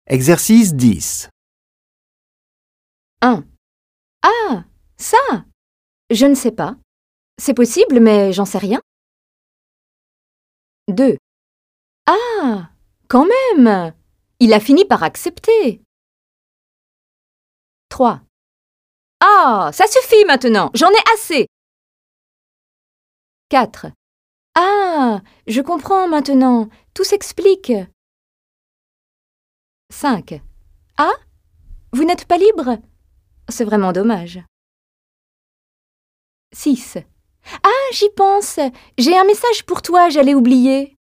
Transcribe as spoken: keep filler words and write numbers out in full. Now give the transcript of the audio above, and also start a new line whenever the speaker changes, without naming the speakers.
Exercice dix.
un. Ah, ça! Je ne sais pas. C'est possible, mais j'en sais rien. deux. Ah, quand même! Il a fini par accepter. trois. Ah, ça suffit maintenant, j'en ai assez. quatre. Ah, je comprends maintenant, tout s'explique. cinq. Ah, vous n'êtes pas libre? C'est vraiment dommage. six. Ah, j'y pense, j'ai un message pour toi, j'allais oublier.